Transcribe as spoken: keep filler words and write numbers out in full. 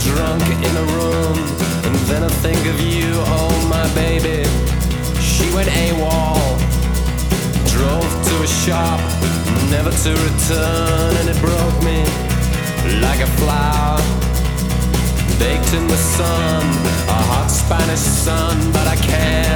drunk in a room, and then I think of you, oh my baby. She went AWOL, drove to a shop, never to return, and it broke me like a flower baked in the sun, a hot Spanish sun, but I can't